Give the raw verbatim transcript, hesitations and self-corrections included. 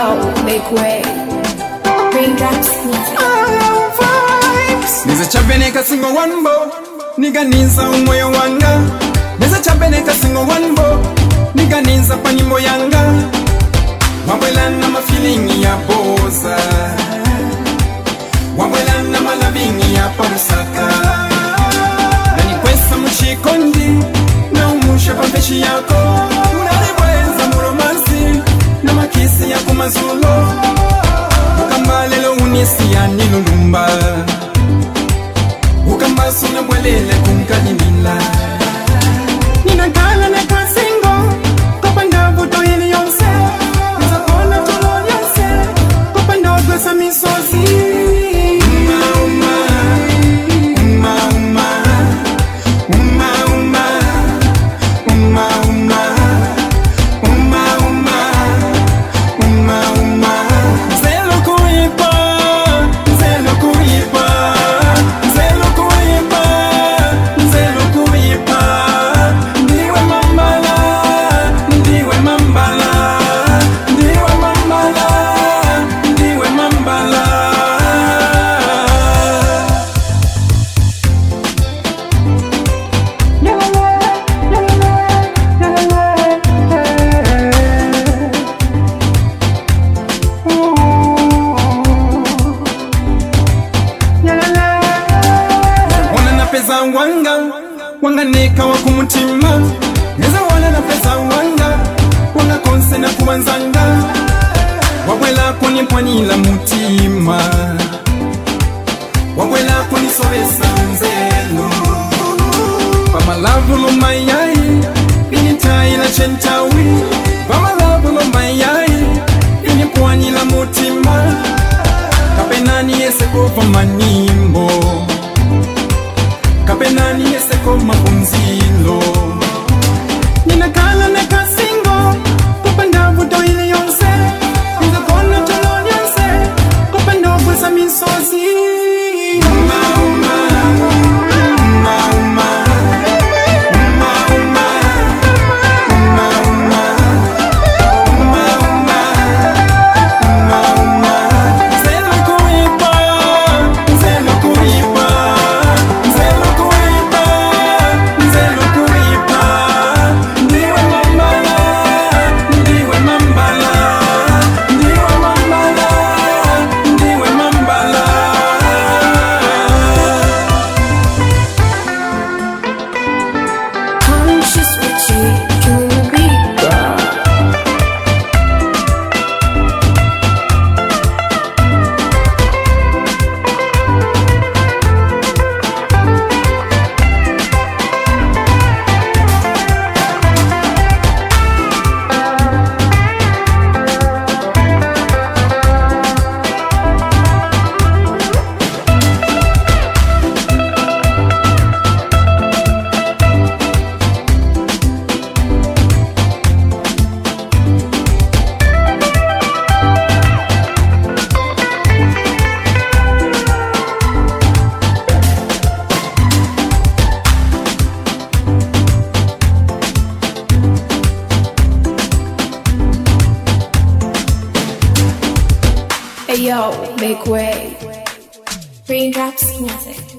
Ayo, make way. Raindrops music. Niza chabeneka singo one bo, niga ninza umoyo wanga. Niza chabeneka singo one bo, niga ninza pa nyimbo yanga. Wabwela na ma feeling ya boza, wabwela na ma loving ya parusaka. Nani kwesa mchikondi, na umusha pa peshi yako. Unalibweza muromansi, na makisi ya kumazulo. Ukamba lelo unisi ya nilulumba, ukamba suna mwelele kumkalimila. Nina gala na kasingo, kopanda vuto ili yonse. Nisa kona tulo yonse, kopanda gwesa misozi. Uma uma, uma uma, uma uma, uma uma, uma uma, uma uma. Zelo kuipa, zelo kuipa, zelo kuipa, zelo kuipa. Ndiwe mambala, ndiwe mambala, ndiwe mambala, ndiwe mambala. Wana na pesa wanga, wanga neka wa kumutima. Neza wana na pesa wanga, wanga konse na kuwanzanga. Wabwela kuni mpwani la mutima, wabwela kuni sobesa nzelo. Pamalavu lo mayai, initai la chentawi. Pamalavu lo mayai, ini mpwani la mutima. Kapenani ese kova manimbo, kapenani ese koma kumzilo. Nina kala na kasingo, kopanda vuto ili yonse. Nina kona tolo yonse, kopanda vuza misozi. Uma uma, uma uma, uma uma, uma uma, uma uma, uma uma. Zelo kuipa, zelo kuipa, zelo kuipa, zelo kuipa. Ndiwe mambala, ndiwe mambala, ndiwe mambala, ndiwe mambala. Conscious with you, you the beat, girl. Ayo, make way. Raindrops music.